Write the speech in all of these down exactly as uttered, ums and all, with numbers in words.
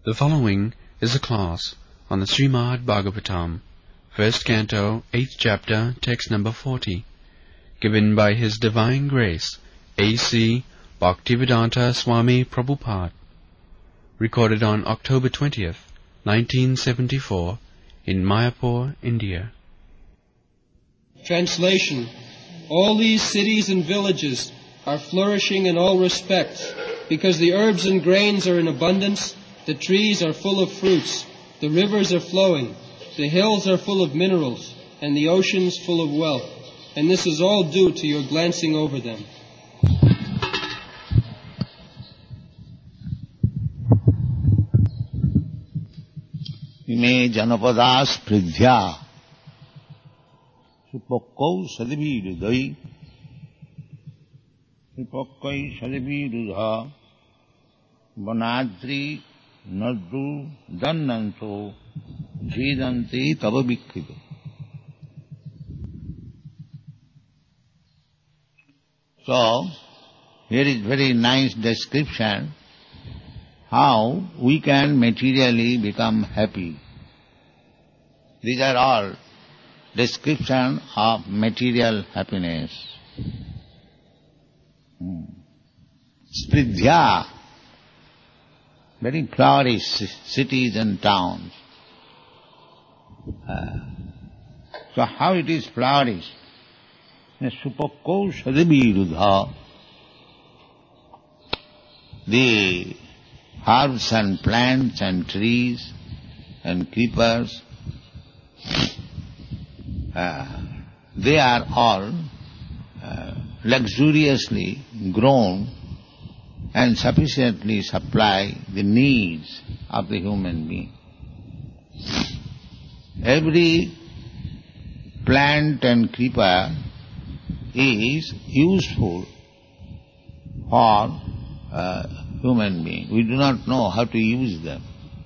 The following is a class on the Srimad Bhagavatam, first canto, eighth chapter, text number forty, given by His Divine Grace, A C Bhaktivedanta Swami Prabhupada, recorded on October twentieth, nineteen seventy-four, in Mayapur, India. Translation. All these cities and villages are flourishing in all respects, because the herbs and grains are in abundance, the trees are full of fruits, the rivers are flowing, the hills are full of minerals, and the oceans full of wealth. And this is all due to your glancing over them. Ime janapadas pridhya supakau sadivirudai supakai sadivirudha vanadri nadru dannanto jidanti tava vikkrita. So, here is very nice description how we can materially become happy. These are all description of material happiness. Hmm. Spridhya, very flourished cities and towns. Uh, so how it is flourished? Supakau sadavirudha, the herbs and plants and trees and creepers, uh, they are all uh, luxuriously grown and sufficiently supply the needs of the human being. Every plant and creeper is useful for uh, human being. We do not know how to use them.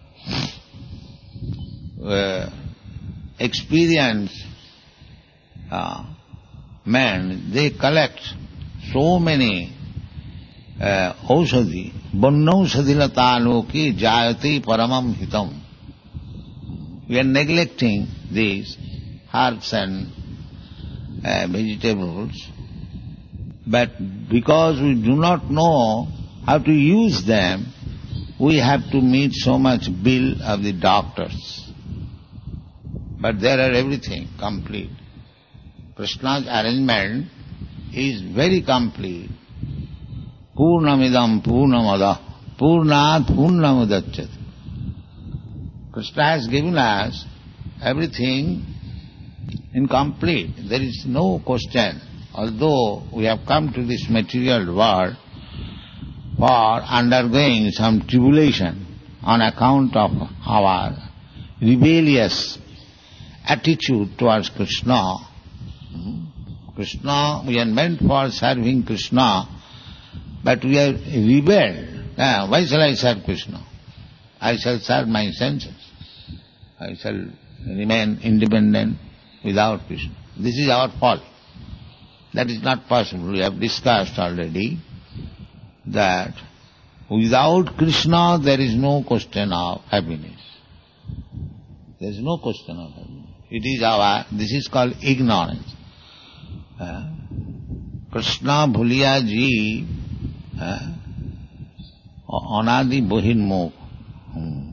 Uh, experience uh, men, they collect so many uh, aushadhi, bannaushadhilata loki jayati paramam hitam. We are neglecting these herbs and uh, vegetables, but because we do not know how to use them, we have to meet so much bill of the doctors. But there are everything complete. Krishna's arrangement is very complete. Purnamidam purnamada purnat purnamudachyat. Krishna has given us everything incomplete. There is no question. Although we have come to this material world for undergoing some tribulation on account of our rebellious attitude towards Krishna. Krishna, we are meant for serving Krishna, but we are rebelled. Ah, why shall I serve Krishna? I shall serve my senses. I shall remain independent without Krishna. This is our fault. That is not possible. We have discussed already that without Krishna there is no question of happiness. There is no question of happiness. It is our, this is called ignorance. Uh, Krishna bhuliya ji uh, anadi bohinmukh. Hmm.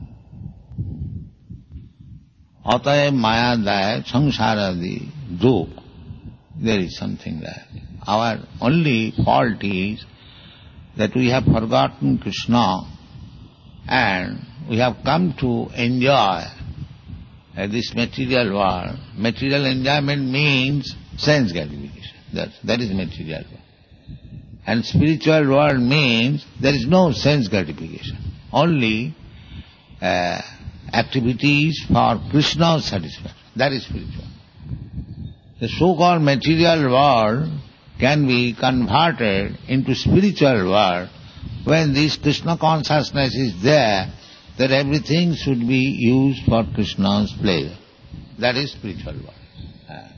Ataye maya daya sangsaradi duk. There is something there. Our only fault is that we have forgotten Krishna and we have come to enjoy uh, this material world. Material enjoyment means sense gratification. That, that is material world. And spiritual world means there is no sense gratification. Only uh, activities for Krishna's satisfaction. That is spiritual. The so-called material world can be converted into spiritual world when this Krishna consciousness is there, that everything should be used for Krishna's pleasure. That is spiritual world.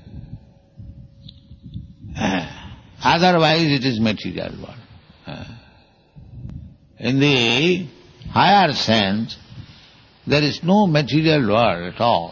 Uh, otherwise it is material world. Uh, in the higher sense, there is no material world at all.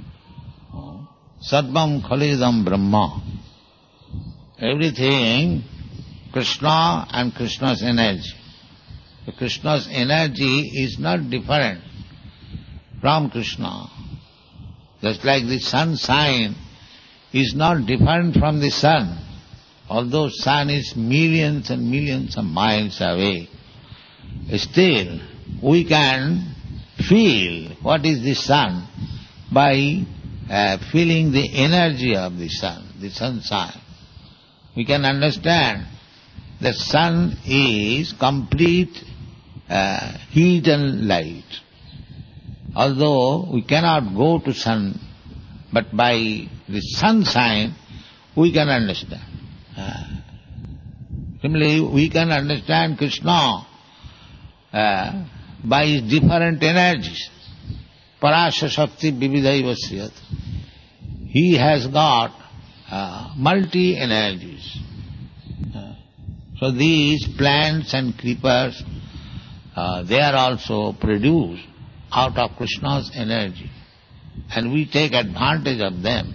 Sarvam Khalidam Brahma. Everything Krishna and Krishna's energy. So Krishna's energy is not different from Krishna. Just like the sunshine is not different from the sun. Although sun is millions and millions of miles away, still we can feel what is the sun by uh, feeling the energy of the sun, the sunshine. We can understand that sun is complete uh, heat and light. Although we cannot go to sun, but by the sunshine we can understand. Uh, similarly, we can understand Krishna uh, by his different energies. Parasya Shakti Vividhaiva Sriyat. He has got uh, multi-energies. Uh, so these plants and creepers, uh, they are also produced out of Krishna's energy. And we take advantage of them.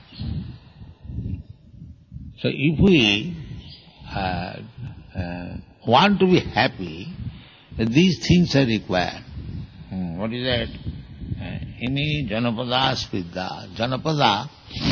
So if we uh, uh, want to be happy, these things are required. Hmm, what is that? Ini Janapada Spidda. Janapada,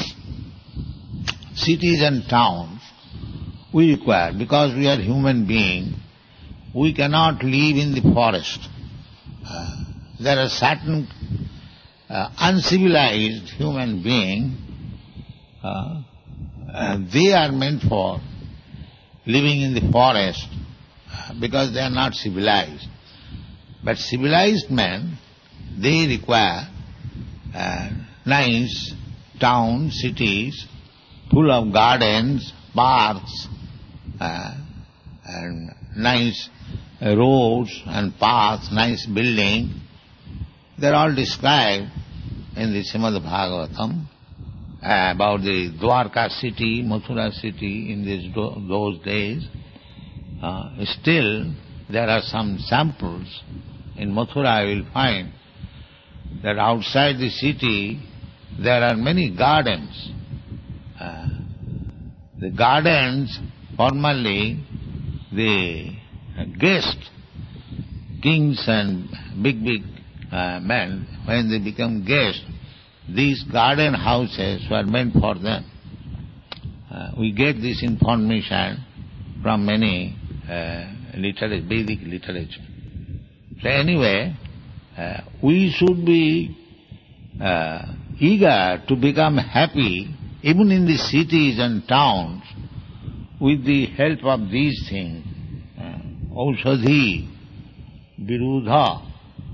cities and towns, we require. Because we are human beings, we cannot live in the forest. Uh, there are certain uh, uncivilized human beings, uh, Uh, they are meant for living in the forest uh, because they are not civilized. But civilized men, they require uh, nice towns, cities, full of gardens, parks, uh, and nice uh, roads and paths, nice building. They are all described in the Srimad Bhagavatam. Uh, about the Dwarka city, Mathura city in these do- those days. Uh, still, there are some samples. In Mathura I will find that outside the city there are many gardens. Uh, the gardens, formerly, the guests, kings and big, big uh, men, when they become guests, these garden houses were meant for them. Uh, we get this information from many uh, literature, Vedic literature. So anyway, uh, we should be uh, eager to become happy even in the cities and towns with the help of these things. Uh, Aushadhi, Virudha,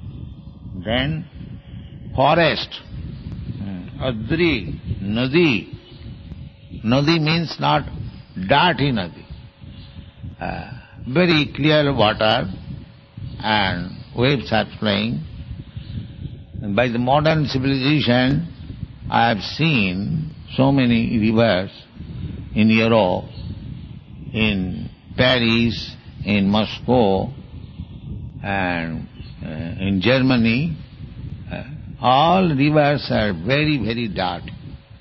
then forest, Adri, Nadi. Nadi means not dirty Nadi. Uh, very clear water and waves are flowing. And by the modern civilization, I have seen so many rivers in Europe, in Paris, in Moscow, and uh, in Germany. Uh, all rivers are very, very dirty.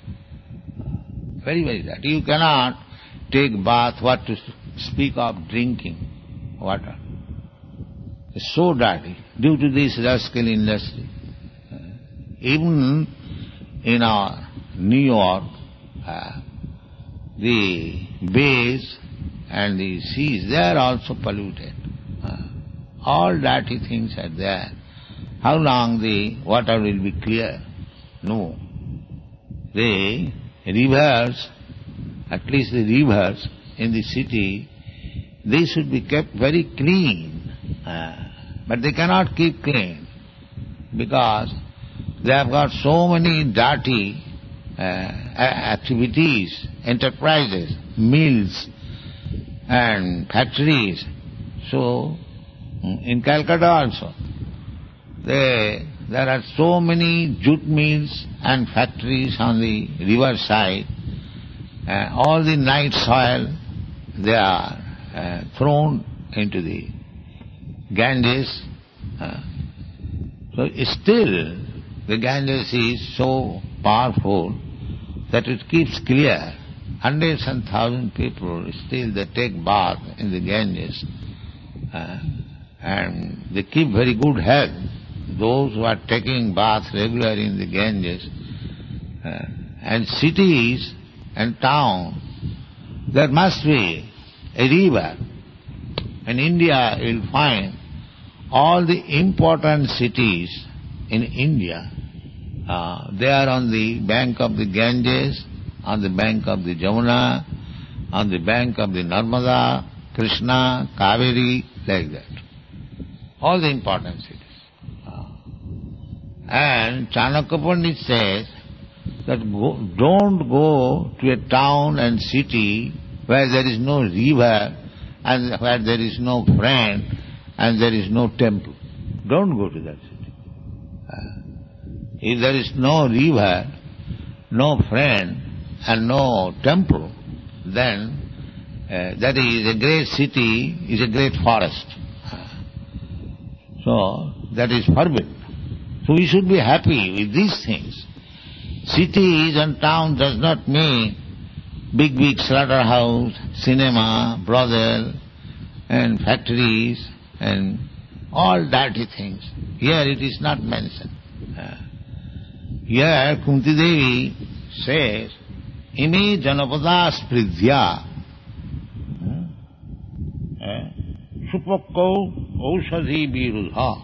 Very, very dirty. You cannot take bath, what to speak of drinking water. It's so dirty due to this rascal industry. Uh, even in our New York, uh, the bays and the seas, they are also polluted. Uh, all dirty things are there. How long the water will be clear? No. The rivers, at least the rivers in the city, they should be kept very clean. Uh, but they cannot keep clean because they have got so many dirty uh, activities, enterprises, mills and factories. So, in Calcutta also, They, there are so many jute mills and factories on the river side. Uh, all the night soil, they are uh, thrown into the Ganges. Uh, So still the Ganges is so powerful that it keeps clear. Hundreds and thousands people still they take bath in the Ganges. Uh, and they keep very good health. Those who are taking bath regularly in the Ganges, uh, and cities and towns, there must be a river. In India, you'll find all the important cities in India, uh, they are on the bank of the Ganges, on the bank of the Jamuna, on the bank of the Narmada, Krishna, Kaveri, like that. All the important cities. Uh, and Chanakya Pandit says that go, don't go to a town and city where there is no river and where there is no friend and there is no temple. Don't go to that city. Uh, if there is no river, no friend and no temple, then uh, that is a great city, is a great forest. So, that is forbidden. So we should be happy with these things. Cities and towns does not mean big, big slaughterhouse, cinema, brothel, and factories, and all dirty things. Here it is not mentioned. Uh, here Kunti Devi says, Ime janapada spridhya supakko aushadhi virudha.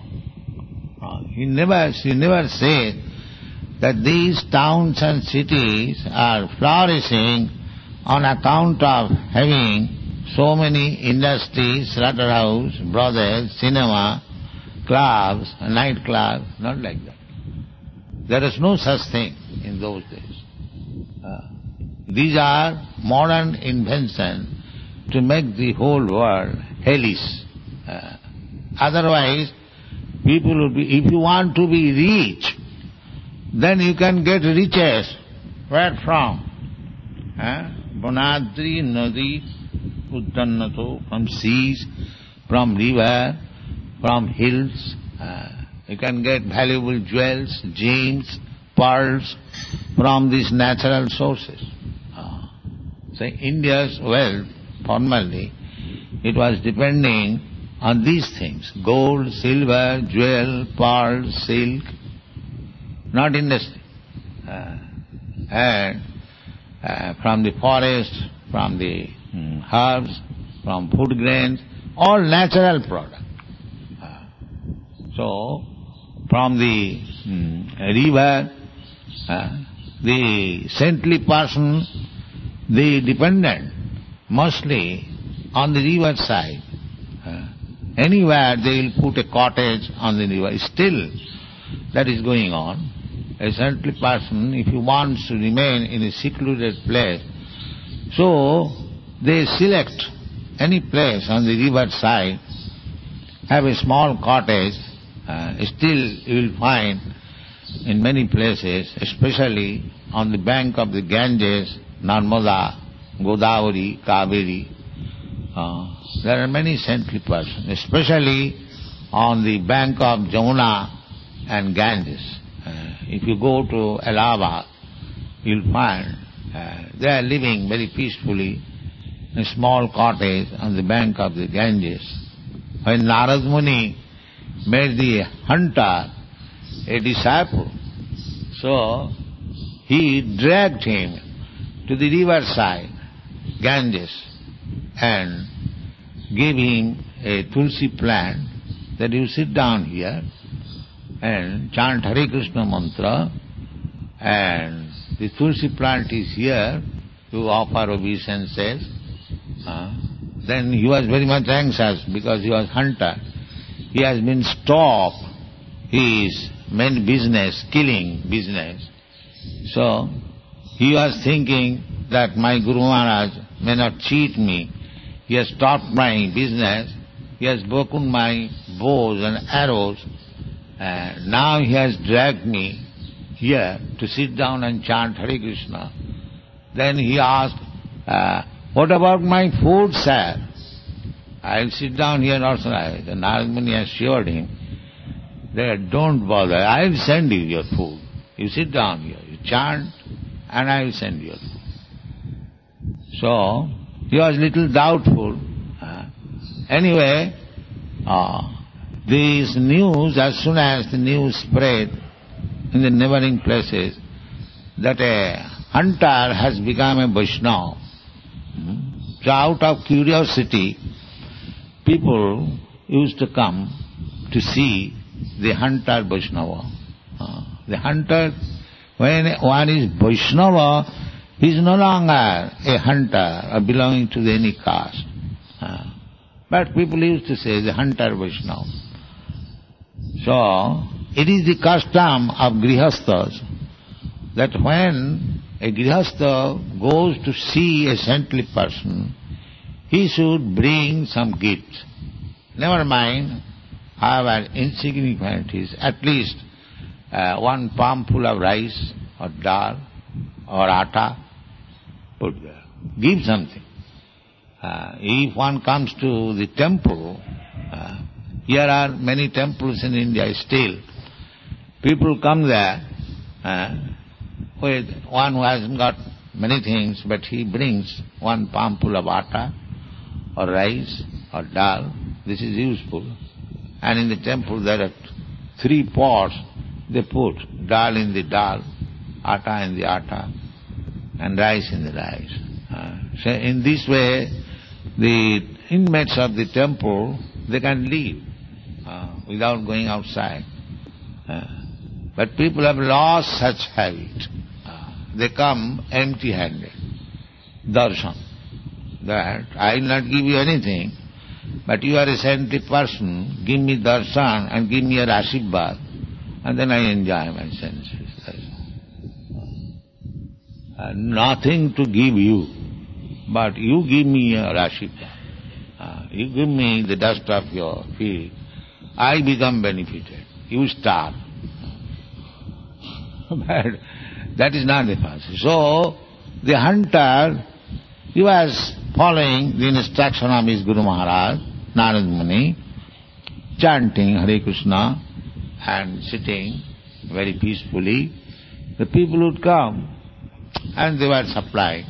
He never, she never said that these towns and cities are flourishing on account of having so many industries, slaughterhouse, brothels, cinema, clubs, night clubs, not like that. There is no such thing in those days. Uh, these are modern inventions to make the whole world hellish. Uh, otherwise, people would be, if you want to be rich, then you can get riches. Where from? Uh, Bonadri, Nadi, Uddannato, from seas, from river, from hills. Uh, you can get valuable jewels, gems, pearls from these natural sources. Uh, so India's wealth, formerly, it was depending on these things, gold, silver, jewel, pearl, silk, not industry. Uh, and uh, from the forest, from the um, herbs, from food grains, all natural product. Uh, so, from the um, river, uh, the saintly person, they dependent mostly on the river side. Uh, anywhere they will put a cottage on the river. Still, that is going on. A saintly person, if he wants to remain in a secluded place, so they select any place on the river side, have a small cottage. Uh, still you will find in many places, especially on the bank of the Ganges, Narmada, Godavari, Kaveri, uh, there are many saintly persons, especially on the bank of Jamuna and Ganges. Uh, if you go to Allahabad, you'll find uh, they are living very peacefully in a small cottage on the bank of the Ganges. When Narad Muni made the hunter a disciple, so he dragged him to the riverside, Ganges, and gave him a tulsi plant that you sit down here and chant Hare Krishna mantra, and the tulsi plant is here, you offer obeisances. Uh, then he was very much anxious because he was hunter. He has been stopped his main business, killing business. So he was thinking that my Guru Maharaj may not cheat me. He has stopped my business. He has broken my bows and arrows. And now he has dragged me here to sit down and chant Hare Krishna. Then he asked, uh, what about my food, sir? I'll sit down here also. The Narad Muni assured him They don't bother. I will send you your food. You sit down here, you chant, and I will send you your food. So, he was little doubtful. Uh, anyway, uh, this news, as soon as the news spread in the neighboring places, that a hunter has become a Vaishnava. So out of curiosity, people used to come to see the hunter Vaishnava. Uh, the hunter, when one is Vaishnava, he is no longer a hunter or belonging to any caste. Uh, but people used to say the hunter Vaishnava. So, it is the custom of grihasthas that when a grihastha goes to see a saintly person, he should bring some gift. Never mind, however insignificant it is, at least uh, one palmful of rice or dal or atta, put there. Give something. Uh, if one comes to the temple, uh, here are many temples in India still. People come there uh, with one who hasn't got many things, but he brings one palmful of atta or rice or dal. This is useful. And in the temple there are three pots. They put dal in the dal, atta in the atta, and rice in the rice. Uh, so in this way, the inmates of the temple, they can live uh, without going outside. Uh, but people have lost such habit. Uh, they come empty-handed. Darshan. That I will not give you anything, but you are a saintly person, give me darshan and give me your ashirvad, and then I enjoy my senses. Uh, nothing to give you, but you give me your ashirvad. Uh, you give me the dust of your feet, I become benefited. You starve. But that is not the person. So, the hunter, he was following the instruction of his Guru Maharaj, Narad Muni, chanting Hare Krishna and sitting very peacefully. The people would come and they were supplying.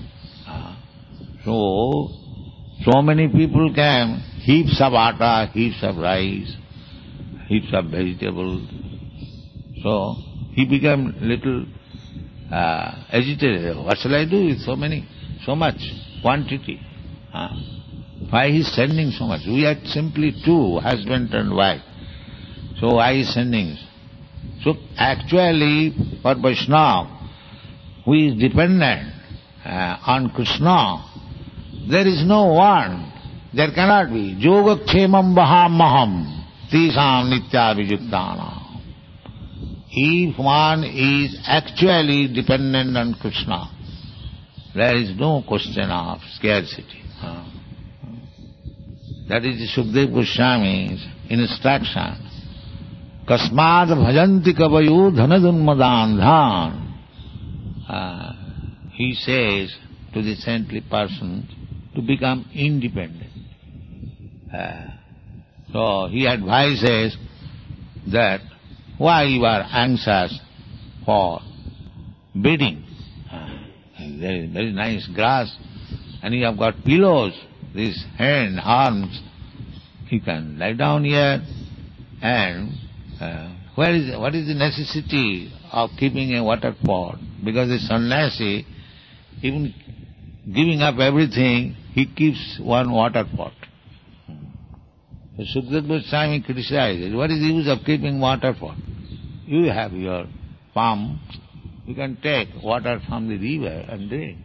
So, so many people came, heaps of atta, heaps of rice, heaps of vegetables. So, he became little uh, agitated. What shall I do with so many, so much quantity? Uh, why he is sending so much? We are simply two, husband and wife. So why he is sending? So actually, for Vaishnava, who is dependent uh, on Krishna, there is no one, there cannot be. Yogakshemam vahamaham tisam nitya vijuktanam. If one is actually dependent on Krishna, there is no question of scarcity. Uh, that is Sukadeva Goswami's instruction. Kasmad bhajanti kavayu dhanadunmadandhan. Uh, he says to the saintly person to become independent. Uh, so he advises that why you are anxious for bedding. Uh, there is very nice grass and you have got pillows, these hand, arms. You can lie down here and uh, where is what is the necessity of keeping a water pot? Because the sannyasi, even giving up everything, he keeps one water pot. So Sukadeva Goswami criticizes, what is the use of keeping water pot? You have your pump, you can take water from the river and drink.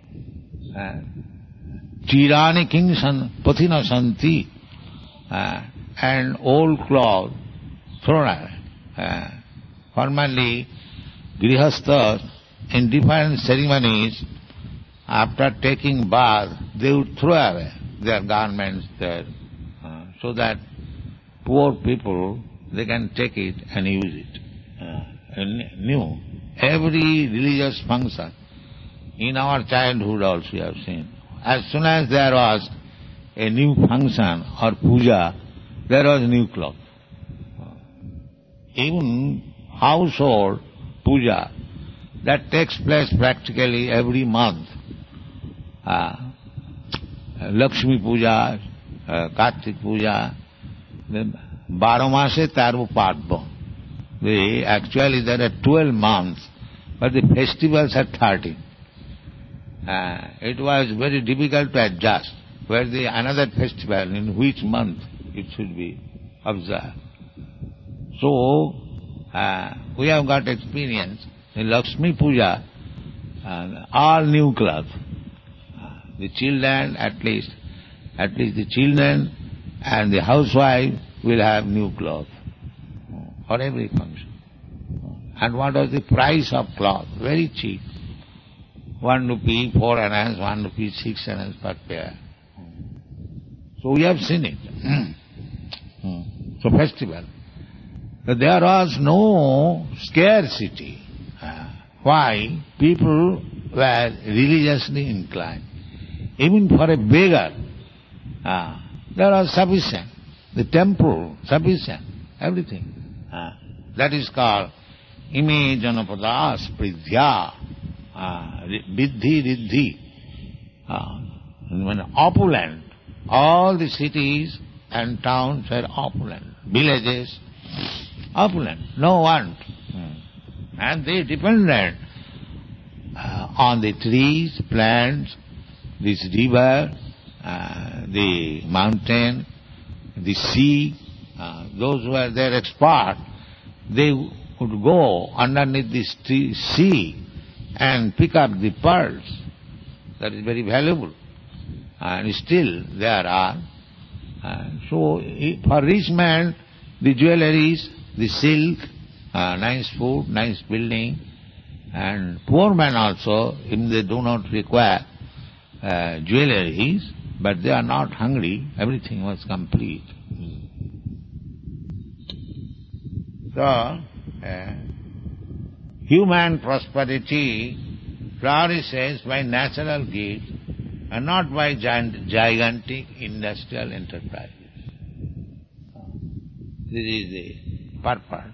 Chirani kingsan pathina santi, uh, and old cloth thrown away. Uh, formerly, grihasthas in different ceremonies, after taking bath, they would throw away their garments there, uh, so that poor people, they can take it and use it. Uh, new. Every religious function, in our childhood also we have seen, as soon as there was a new function or puja, there was new cloth. even household puja, that takes place practically every month. Uh, Lakshmi puja, uh, Kartik puja, Baramase Taru Padma. The, actually there are twelve months, but the festivals are thirteen. Uh, it was very difficult to adjust where the another festival in which month it should be observed. So, uh, we have got experience in Lakshmi Puja, uh, all new clothes. Uh, the children, at least, at least the children and the housewife will have new clothes for every function. And what was the price of cloth? Very cheap. One rupee, four annas, one rupee, six annas per pair. So we have seen it. So festival. But there was no scarcity. Why? People were religiously inclined. Even for a beggar, uh, there was sufficient. The temple, sufficient. Everything. Uh, that is called ime janapada spridhya, viddhi riddhi. When opulent, all the cities and towns were opulent. Villages, opulent, no want. And they depended uh, on the trees, plants, this river, uh, the mountain, the sea. Uh, those who were their expert, they would go underneath this tree, sea and pick up the pearls. That is very valuable. And still there are. Uh, so for rich man, the jewelries, the silk, uh, nice food, nice building, and poor man also, if they do not require uh, jewelries, but they are not hungry, everything was complete. So, uh, human prosperity flourishes by natural gifts and not by giant, gigantic industrial enterprises. This is the purpose.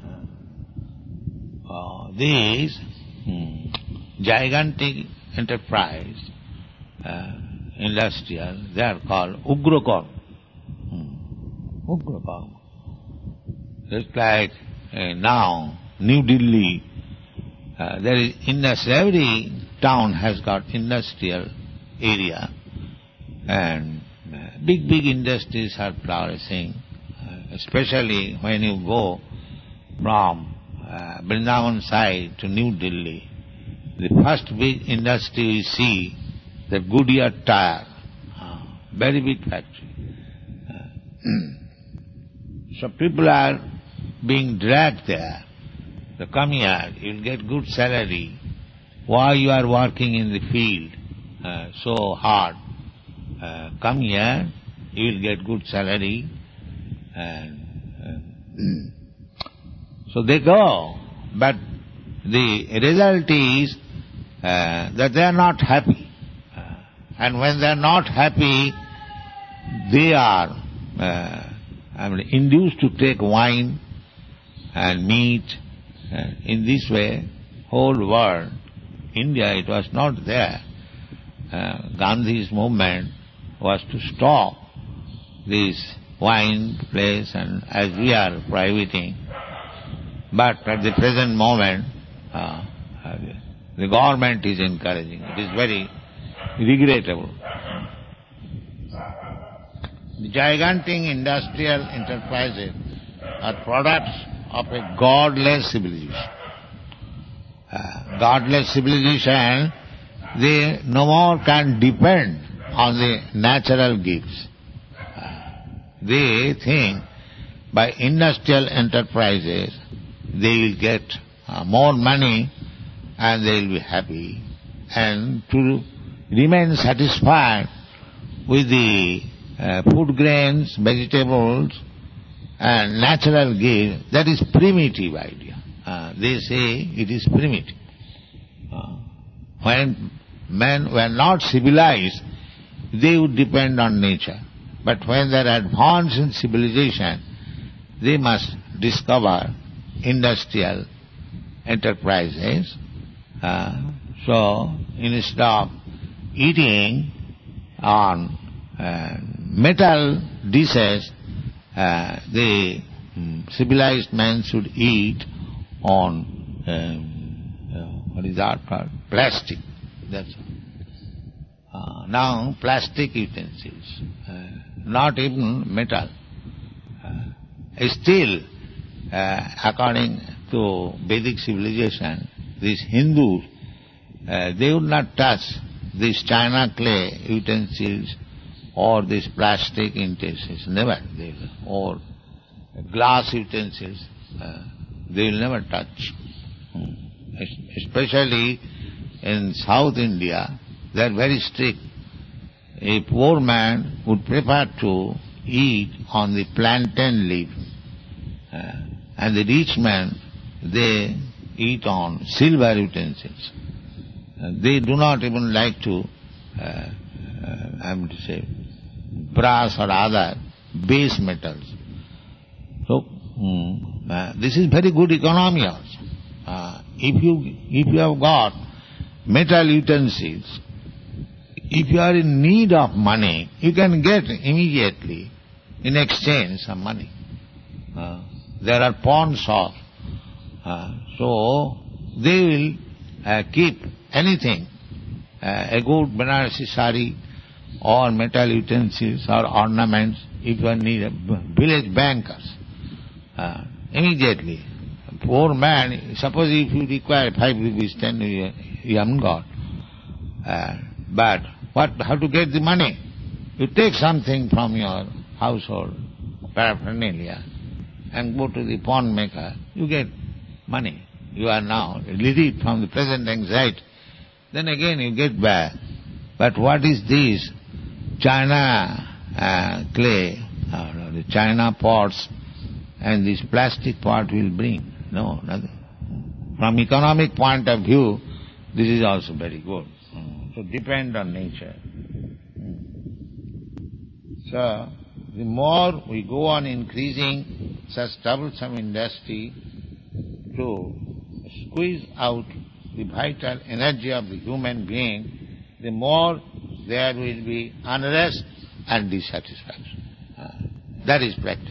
Uh, these hmm, gigantic enterprise, uh, industrial, they are called Ugrakarma. Hmm. Ugrakarma. Just like uh, now, New Delhi, uh, there is industry, every town has got industrial area, and uh, big, big industries are flourishing, uh, especially when you go from uh, Vrindavan side to New Delhi. The first big industry we see, the Goodyear tire, uh, very big factory. Uh, so people are being dragged there. So come here, you'll get good salary. Why you are working in the field uh, so hard? Uh, come here, you will get good salary. And uh, so they go, but the result is uh, that they are not happy. Uh, and when they are not happy, they are uh, I mean, induced to take wine and meat. Uh, in this way, whole world, India, it was not there. Uh, Gandhi's movement was to stop this wine place, and as we are prohibiting. But at the present moment, uh, uh, the government is encouraging. It is very regrettable. The gigantic industrial enterprises are products of a godless civilization. Uh, godless civilization, they no more can depend on the natural gifts. Uh, they think by industrial enterprises they will get uh, more money and they will be happy. And to remain satisfied with the uh, food grains, vegetables, and natural gifts, that is primitive idea. Uh, they say it is primitive. Uh, when men were not civilized, they would depend on nature. But when they are advanced in civilization, they must discover industrial enterprises. Uh, so instead of eating on uh, metal dishes, uh, the um, civilized man should eat on um, uh, what is that called? Plastic. That's all. Uh, now plastic utensils, uh, not even metal. Uh, still, uh, according to Vedic civilization, these Hindus, uh, they would not touch these china clay utensils or these plastic utensils, never. They will, or glass utensils, uh, they will never touch. Especially in South India, they are very strict. A poor man would prefer to eat on the plantain leaf, uh, and the rich man, they eat on silver utensils. Uh, they do not even like to, uh, uh, I am to say, brass or other base metals. So, mm, uh, this is very good economy also. Uh, if you if you have got metal utensils, if you are in need of money, you can get immediately in exchange some money. Uh, there are pawn shops. Uh, so they will uh, keep anything, uh, a good Banarasi sari or metal utensils or ornaments, if you need a village bankers. Uh, immediately. Poor man, suppose if you require five rupees, ten rupees, you haven't got. Uh, but what, how to get the money? You take something from your household paraphernalia and go to the pawn maker, you get money. You are now relieved from the present anxiety. Then again you get back. But what is this? China uh, clay, uh, the China pots, and this plastic pot will bring. No, nothing. From economic point of view, this is also very good. So depend on nature. So the more we go on increasing such troublesome industry to squeeze out the vital energy of the human being, the more there will be unrest and dissatisfaction. Uh, that is practical.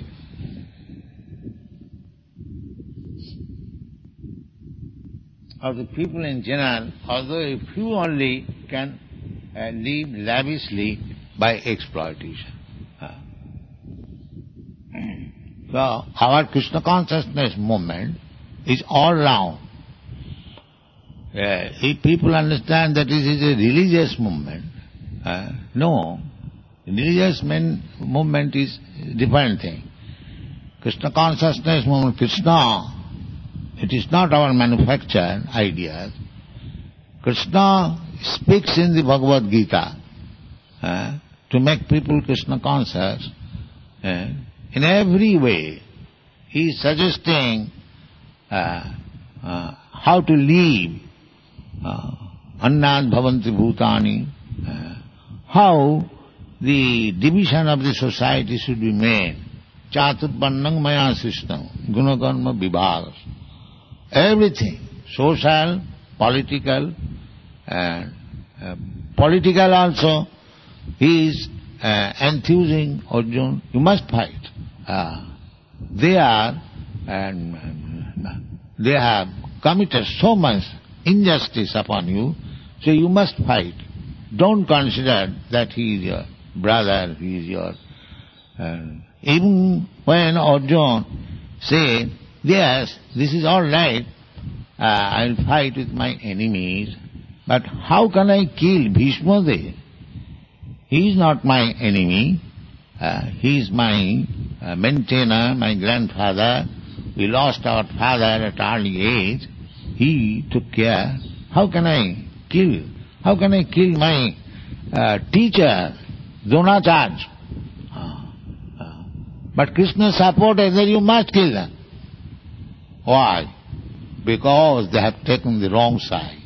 Of the people in general, although a few only can uh, live lavishly by exploitation. Uh, so our Krishna consciousness movement is all round. Uh, if people understand that this is a religious movement, uh, no, religious men, movement is a different thing. Krishna consciousness movement, Krishna, it is not our manufactured ideas. Krishna speaks in the Bhagavad Gita uh, to make people Krishna conscious. Uh, in every way, he is suggesting uh, uh, how to live. Annad bhavanti bhutani, uh, how the division of the society should be made. Chaturpannang maya sistam, gunakarma vibhagas. Everything, social, political, and uh, political also, he is uh, enthusing Arjuna, you must fight. Uh, they are, and um, they have committed so much injustice upon you, so you must fight. Don't consider that he is your brother, he is your... Uh, even when Arjuna say, yes, this is all right, uh, I'll fight with my enemies, but how can I kill Bhishma Dev? He is not my enemy, uh, he is my uh, maintainer, my grandfather. We lost our father at early age. He took care. How can I kill? How can I kill my uh, teacher, Dronacharya? Uh, uh, but Krishna supported that you must kill them. Why? Because they have taken the wrong side.